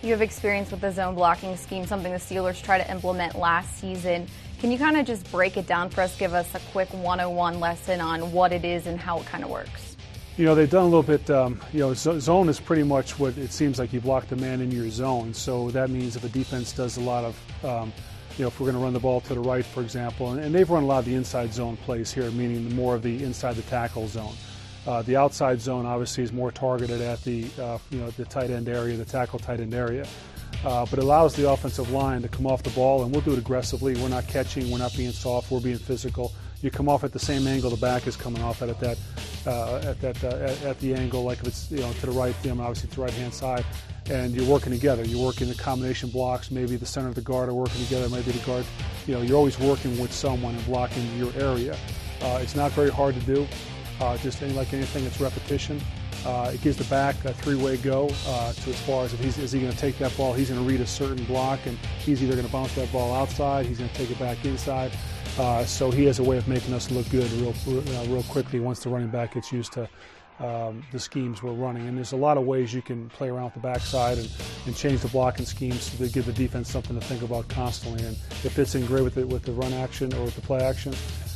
You have experience with the zone blocking scheme, something the Steelers tried to implement last season. Can you kind of just break it down for us, give us a quick 101 lesson on what it is and how it kind of works? You know, they've done a little bit, zone is pretty much what it seems like. You block the man in your zone. So that means if a defense does a lot of, if we're going to run the ball to the right, for example, and they've run a lot of the inside zone plays here, meaning more of the inside the tackle zone. The outside zone obviously is more targeted at the tight end area, the tackle tight end area. But it allows the offensive line to come off the ball, and we'll do it aggressively. We're not catching, we're not being soft, we're being physical. You come off at the same angle the back is coming off at the angle, like if it's to the right, obviously to the right hand side, and you're working together. You're working the combination blocks. Maybe the center of the guard are working together. Maybe the guard. You're always working with someone and blocking your area. It's not very hard to do. Just like anything, it's repetition. It gives the back a three-way go to as far as is he going to take that ball, he's going to read a certain block, and he's either going to bounce that ball outside, he's going to take it back inside. So he has a way of making us look good real quickly once the running back gets used to the schemes we're running. And there's a lot of ways you can play around with the backside and change the blocking schemes to give the defense something to think about constantly. And it fits in great with the run action or with the play action.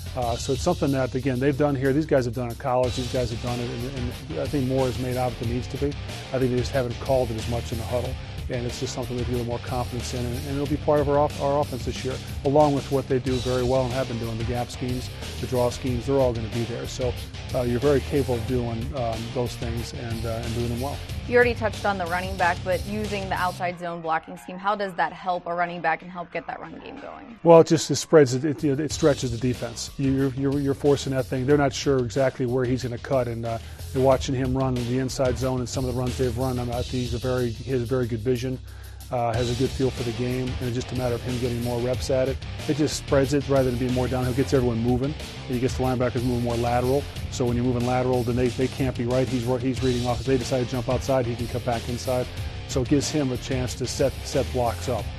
So it's something that, again, they've done here. These guys have done it in college. These guys have done it, and I think more is made out of it than needs to be. I think they just haven't called it as much in the huddle, and it's just something they feel more confidence in, and it'll be part of our offense this year, along with what they do very well and have been doing, the gap schemes, the draw schemes. They're all going to be there. So you're very capable of doing those things and doing them well. You already touched on the running back, but using the outside zone blocking scheme, how does that help a running back and help get that run game going? Well, it spreads it stretches the defense. You're forcing that thing. They're not sure exactly where he's going to cut, and you're watching him run the inside zone and some of the runs they've run. I think he has a very good vision, has a good feel for the game, and it's just a matter of him getting more reps at it. It just spreads it rather than being more downhill. Gets everyone moving. He gets the linebackers moving more lateral. So when you're moving lateral, then they can't be right. He's reading off. If they decide to jump outside, he can cut back inside. So it gives him a chance to set blocks up.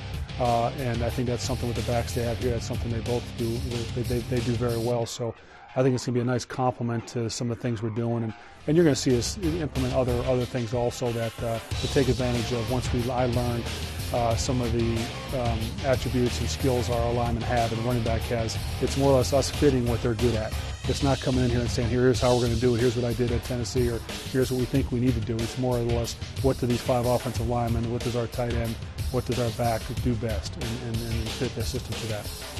And I think that's something with the backs they have here. That's something they both do. They do very well. So I think it's going to be a nice complement to some of the things we're doing. And you're going to see us implement other things also that to take advantage of once I learned some of the attributes and skills our linemen have and the running back has. It's more or less us fitting what they're good at. It's not coming in here and saying, here's how we're going to do it, here's what I did at Tennessee, or here's what we think we need to do. It's more or less, what do these 5 offensive linemen, what does our tight end, what does our back do best, and fit the system to that.